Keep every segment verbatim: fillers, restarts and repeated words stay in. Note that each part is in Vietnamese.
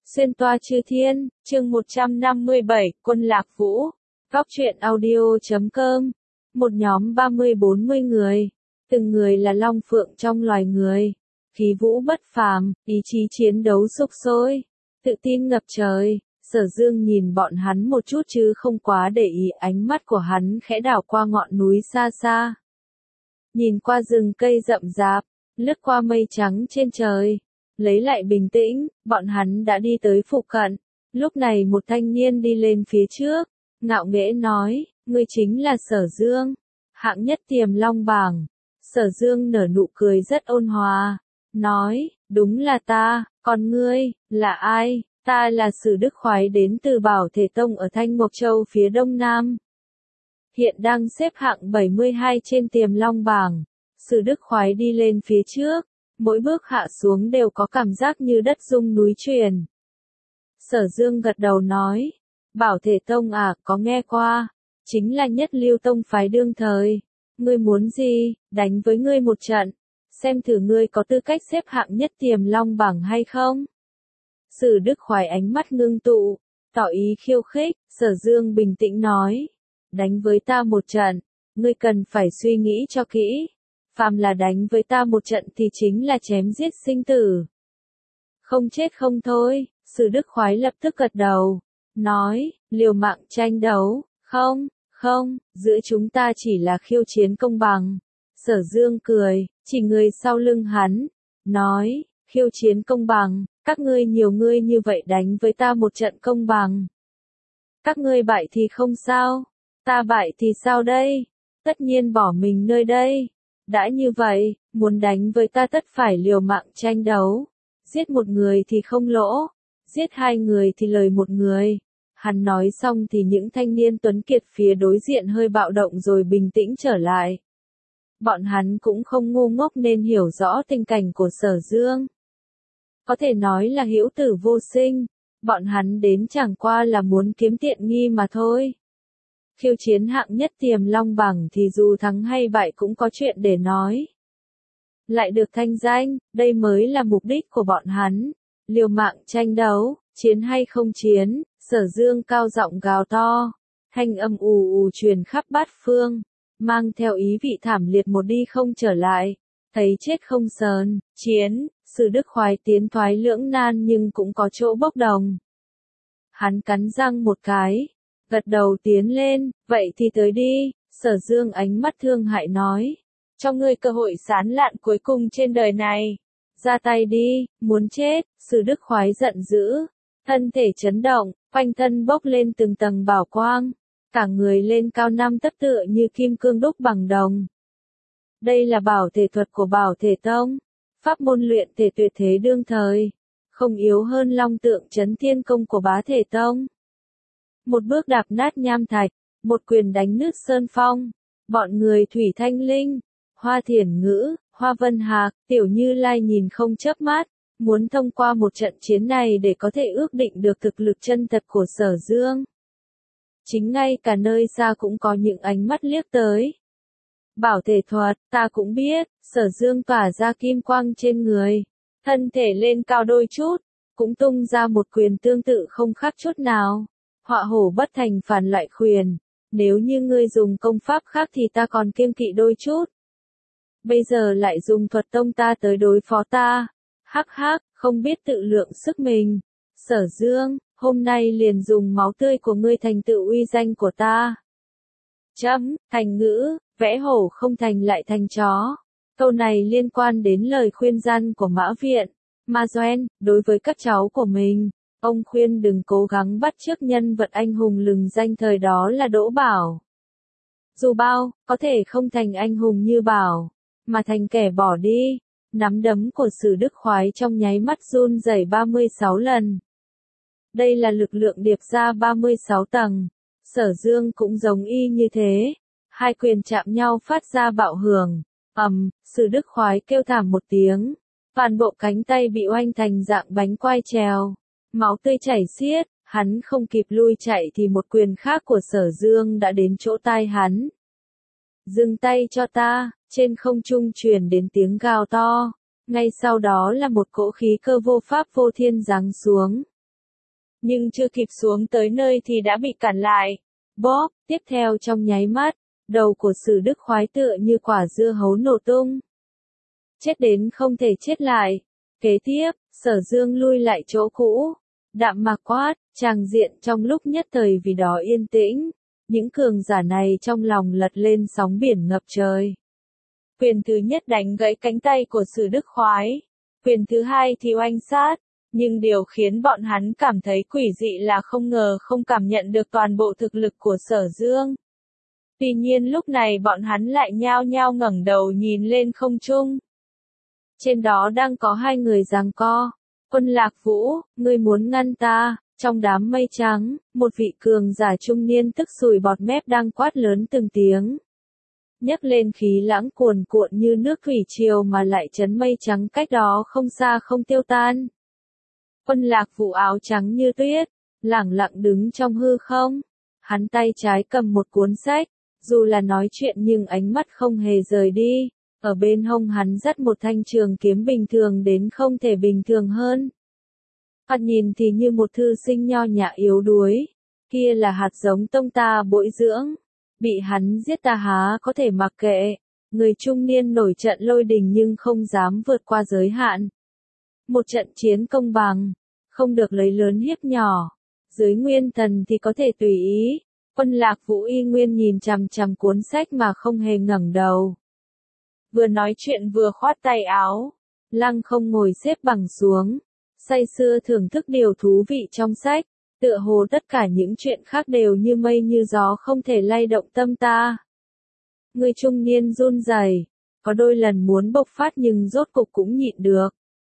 Xuyên toa chư thiên, chương một trăm năm mươi bảy, Quân Lạc Vũ. Góc truyện audio chấm com. Một nhóm ba mươi bốn mươi người. Từng người là long phượng trong loài người. Khí vũ bất phàm, ý chí chiến đấu sục sôi. Tự tin ngập trời. Sở Dương nhìn bọn hắn một chút chứ không quá để ý, ánh mắt của hắn khẽ đảo qua ngọn núi xa xa. Nhìn qua rừng cây rậm rạp, lướt qua mây trắng trên trời. Lấy lại bình tĩnh, bọn hắn đã đi tới phụ cận. Lúc này một thanh niên đi lên phía trước, ngạo nghễ nói, ngươi chính là Sở Dương, hạng nhất Tiềm Long bảng. Sở Dương nở nụ cười rất ôn hòa, nói, đúng là ta, còn ngươi, là ai? Ta là Sử Đức Khoái đến từ Bảo Thể Tông ở Thanh Mộc Châu phía đông nam. Hiện đang xếp hạng bảy mươi hai trên Tiềm Long bảng. Sử Đức Khoái đi lên phía trước. Mỗi bước hạ xuống đều có cảm giác như đất rung núi chuyển. Sở Dương gật đầu nói, Bảo Thể Tông à, có nghe qua, chính là nhất lưu tông phái đương thời. Ngươi muốn gì, đánh với ngươi một trận, xem thử ngươi có tư cách xếp hạng nhất Tiềm Long bảng hay không? Sử Đức Khoái ánh mắt ngưng tụ, tỏ ý khiêu khích. Sở Dương bình tĩnh nói, đánh với ta một trận, ngươi cần phải suy nghĩ cho kỹ. Phàm là đánh với ta một trận thì chính là chém giết sinh tử. Không chết không thôi. Sử Đức Khoái lập tức gật đầu, nói, liều mạng tranh đấu, không, không, giữa chúng ta chỉ là khiêu chiến công bằng. Sở Dương cười, chỉ người sau lưng hắn, nói, khiêu chiến công bằng, các ngươi nhiều ngươi như vậy đánh với ta một trận công bằng. Các ngươi bại thì không sao, ta bại thì sao đây? Tất nhiên bỏ mình nơi đây. Đã như vậy, muốn đánh với ta tất phải liều mạng tranh đấu. Giết một người thì không lỗ, giết hai người thì lời một người. Hắn nói xong thì những thanh niên tuấn kiệt phía đối diện hơi bạo động rồi bình tĩnh trở lại. Bọn hắn cũng không ngu ngốc nên hiểu rõ tình cảnh của Sở Dương. Có thể nói là hữu tử vô sinh, bọn hắn đến chẳng qua là muốn kiếm tiện nghi mà thôi. Khiêu chiến hạng nhất Tiềm Long bảng thì dù thắng hay bại cũng có chuyện để nói. Lại được thanh danh, đây mới là mục đích của bọn hắn. Liều mạng tranh đấu, chiến hay không chiến, Sở Dương cao giọng gào to. Thanh âm ù ù truyền khắp bát phương, mang theo ý vị thảm liệt một đi không trở lại. Thấy chết không sờn, chiến, Sử Đức Khoái tiến thoái lưỡng nan nhưng cũng có chỗ bốc đồng. Hắn cắn răng một cái. Gật đầu tiến lên, vậy thì tới đi. Sở Dương ánh mắt thương hại nói, cho ngươi cơ hội sán lạn cuối cùng trên đời này. Ra tay đi, muốn chết. Sử Đức Khoái giận dữ, thân thể chấn động, quanh thân bốc lên từng tầng bảo quang, cả người lên cao năm tấc tựa như kim cương đúc bằng đồng. Đây là bảo thể thuật của Bảo Thể Tông, pháp môn luyện thể tuyệt thế đương thời, không yếu hơn Long Tượng Chấn Thiên Công của Bá Thể Tông. Một bước đạp nát nham thạch, một quyền đánh nứt sơn phong. Bọn người Thủy Thanh Linh, Hoa Thiển Ngữ, Hoa Vân Hạc, Tiểu Như Lai nhìn không chớp mắt, muốn thông qua một trận chiến này để có thể ước định được thực lực chân thật của Sở Dương. Chính ngay cả nơi xa cũng có những ánh mắt liếc tới. Bảo thể thuật, ta cũng biết. Sở Dương tỏa ra kim quang trên người, thân thể lên cao đôi chút, cũng tung ra một quyền tương tự không khác chút nào. Họa hổ bất thành phản lại khuyển, nếu như ngươi dùng công pháp khác thì ta còn kiêng kỵ đôi chút. Bây giờ lại dùng thuật tông ta tới đối phó ta. Hắc hắc, không biết tự lượng sức mình. Sở Dương, hôm nay liền dùng máu tươi của ngươi thành tựu uy danh của ta. Chấm, thành ngữ, vẽ hổ không thành lại thành chó. Câu này liên quan đến lời khuyên răn của Mã Viện, Ma Doen, đối với các cháu của mình. Ông khuyên đừng cố gắng bắt chước nhân vật anh hùng lừng danh thời đó là Đỗ Bảo. Dù bao, có thể không thành anh hùng như Bảo, mà thành kẻ bỏ đi. Nắm đấm của Sử Đức Khoái trong nháy mắt run rẩy ba mươi sáu lần. Đây là lực lượng điệp ra ba mươi sáu tầng. Sở Dương cũng giống y như thế. Hai quyền chạm nhau phát ra bạo hưởng. Ầm, Sử Đức Khoái kêu thảm một tiếng. Toàn bộ cánh tay bị oanh thành dạng bánh quai trèo. Máu tươi chảy xiết, hắn không kịp lui chạy thì một quyền khác của Sở Dương đã đến chỗ tai hắn. Dừng tay cho ta, trên không trung truyền đến tiếng gào to. Ngay sau đó là một cỗ khí cơ vô pháp vô thiên giáng xuống. nhưng chưa kịp xuống tới nơi thì đã bị cản lại. Bóp, tiếp theo trong nháy mắt, đầu của Sử Đức Khoái tựa như quả dưa hấu nổ tung. Chết đến không thể chết lại. Kế tiếp, Sở Dương lui lại chỗ cũ. Đạm mạc quát, tràng diện trong lúc nhất thời vì đó yên tĩnh. Những cường giả này trong lòng lật lên sóng biển ngập trời. Quyền thứ nhất đánh gãy cánh tay của Sử Đức Khoái. Quyền thứ hai thì oanh sát. Nhưng điều khiến bọn hắn cảm thấy quỷ dị là không ngờ không cảm nhận được toàn bộ thực lực của Sở Dương. Tuy nhiên lúc này bọn hắn lại nhao nhao ngẩng đầu nhìn lên không trung. Trên đó đang có hai người giằng co. Quân Lạc Vũ, ngươi muốn ngăn ta? Trong đám mây trắng, một vị cường giả trung niên tức sùi bọt mép đang quát lớn từng tiếng. Nhấc lên khí lãng cuồn cuộn như nước thủy triều mà lại chấn mây trắng cách đó không xa không tiêu tan. Quân Lạc Vũ áo trắng như tuyết, lẳng lặng đứng trong hư không. Hắn tay trái cầm một cuốn sách, dù là nói chuyện nhưng ánh mắt không hề rời đi. Ở bên hông hắn dắt một thanh trường kiếm bình thường đến không thể bình thường hơn. Thoạt nhìn thì như một thư sinh nho nhã yếu đuối. Kia là hạt giống tông ta bội dưỡng. Bị hắn giết ta há có thể mặc kệ. Người trung niên nổi trận lôi đình nhưng không dám vượt qua giới hạn. Một trận chiến công bằng, không được lấy lớn hiếp nhỏ. Dưới nguyên thần thì có thể tùy ý. Quân Lạc Vũ y nguyên nhìn chằm chằm cuốn sách mà không hề ngẩng đầu. Vừa nói chuyện vừa khoát tay áo. Lăng không ngồi xếp bằng xuống. Say sưa thưởng thức điều thú vị trong sách. Tựa hồ tất cả những chuyện khác đều như mây như gió không thể lay động tâm ta. Người trung niên run rẩy, có đôi lần muốn bộc phát nhưng rốt cục cũng nhịn được.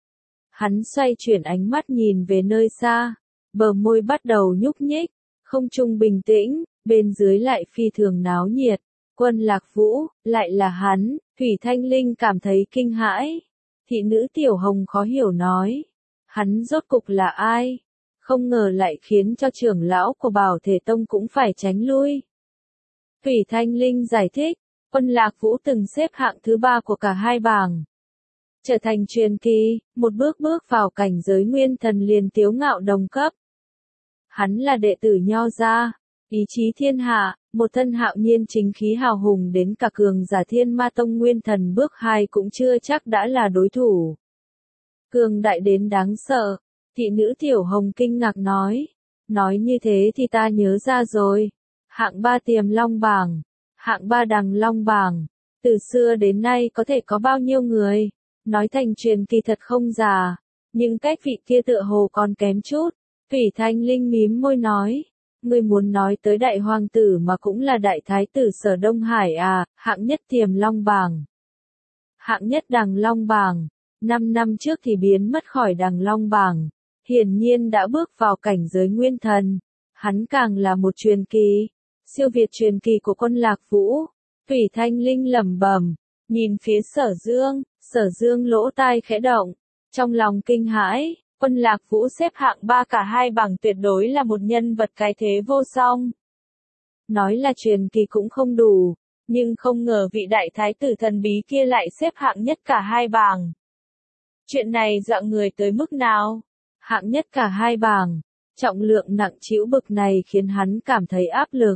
Hắn xoay chuyển ánh mắt nhìn về nơi xa, bờ môi bắt đầu nhúc nhích, không trung bình tĩnh, bên dưới lại phi thường náo nhiệt. Quân Lạc Vũ, lại là hắn, Thủy Thanh Linh cảm thấy kinh hãi. Thị nữ Tiểu Hồng khó hiểu nói, hắn rốt cục là ai? Không ngờ lại khiến cho trưởng lão của Bảo Thể Tông cũng phải tránh lui. Thủy Thanh Linh giải thích, Quân Lạc Vũ từng xếp hạng thứ ba của cả hai bảng. Trở thành truyền kỳ, một bước bước vào cảnh giới nguyên thần liền tiếu ngạo đồng cấp. Hắn là đệ tử Nho gia, ý chí thiên hạ, một thân hạo nhiên chính khí hào hùng đến cả cường giả Thiên Ma Tông nguyên thần bước hai cũng chưa chắc đã là đối thủ. Cường đại đến đáng sợ, thị nữ Tiểu Hồng kinh ngạc nói. Nói như thế thì ta nhớ ra rồi. Hạng ba Tiềm Long bảng, hạng ba Đằng Long bảng, từ xưa đến nay có thể có bao nhiêu người? Nói thành truyền kỳ thật không giả, nhưng cách vị kia tựa hồ còn kém chút. Thủy Thanh Linh mím môi nói, ngươi muốn nói tới đại hoàng tử mà cũng là đại thái tử Sở Đông Hải à, hạng nhất Tiềm Long bảng. Hạng nhất Đằng Long bảng, năm năm trước thì biến mất khỏi Đằng Long bảng, hiển nhiên đã bước vào cảnh giới nguyên thần. Hắn càng là một truyền kỳ, siêu việt truyền kỳ của Quân Lạc Vũ. Thủy Thanh Linh lẩm bẩm, nhìn phía Sở Dương, Sở Dương lỗ tai khẽ động, trong lòng kinh hãi. Quân Lạc Vũ xếp hạng ba cả hai bảng tuyệt đối là một nhân vật cái thế vô song. Nói là truyền kỳ cũng không đủ, nhưng không ngờ vị đại thái tử thần bí kia lại xếp hạng nhất cả hai bảng. Chuyện này dọa người tới mức nào? Hạng nhất cả hai bảng, trọng lượng nặng trĩu bực này khiến hắn cảm thấy áp lực.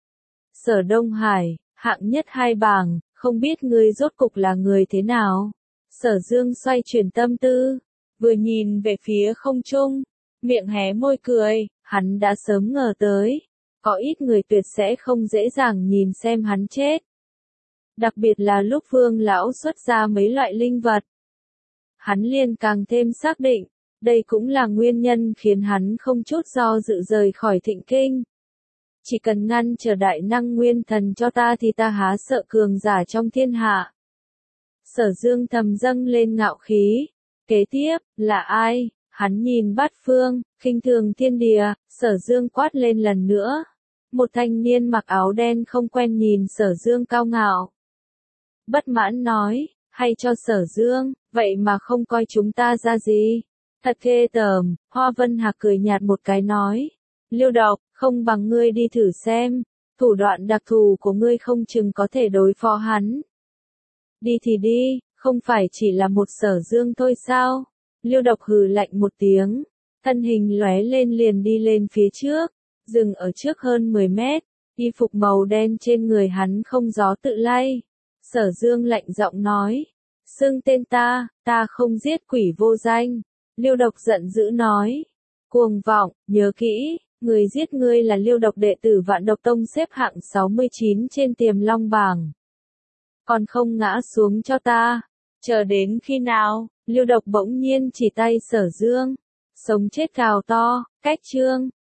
Sở Đông Hải, hạng nhất hai bảng, không biết ngươi rốt cục là người thế nào? Sở Dương xoay chuyển tâm tư, vừa nhìn về phía không trung, miệng hé môi cười, hắn đã sớm ngờ tới, có ít người tuyệt sẽ không dễ dàng nhìn xem hắn chết. Đặc biệt là lúc Vương lão xuất ra mấy loại linh vật. Hắn liền càng thêm xác định, đây cũng là nguyên nhân khiến hắn không chút do dự rời khỏi Thịnh Kinh. Chỉ cần ngăn trở đại năng nguyên thần cho ta thì ta há sợ cường giả trong thiên hạ. Sở Dương thầm dâng lên ngạo khí. Kế tiếp, là ai? Hắn nhìn bát phương, khinh thường thiên địa, Sở Dương quát lên lần nữa. Một thanh niên mặc áo đen không quen nhìn Sở Dương cao ngạo. Bất mãn nói, hay cho Sở Dương, vậy mà không coi chúng ta ra gì. Thật ghê tởm, Hoa Vân Hạc cười nhạt một cái nói. Liêu Độc, không bằng ngươi đi thử xem, thủ đoạn đặc thù của ngươi không chừng có thể đối phó hắn. Đi thì đi, không phải chỉ là một Sở Dương thôi sao? Liêu Độc hừ lạnh một tiếng, Thân hình lóe lên liền đi lên phía trước, dừng ở trước hơn mười mét, y phục màu đen trên người hắn không gió tự lay. Sở Dương lạnh giọng nói, xưng tên ta, ta không giết quỷ vô danh. Liêu Độc giận dữ nói, cuồng vọng, nhớ kỹ, người giết ngươi là Liêu Độc đệ tử Vạn Độc Tông xếp hạng sáu mươi chín trên Tiềm Long bảng. Còn không ngã xuống cho ta, chờ đến khi nào? Liêu Độc bỗng nhiên chỉ tay Sở Dương, sống chết gào to, cách chương.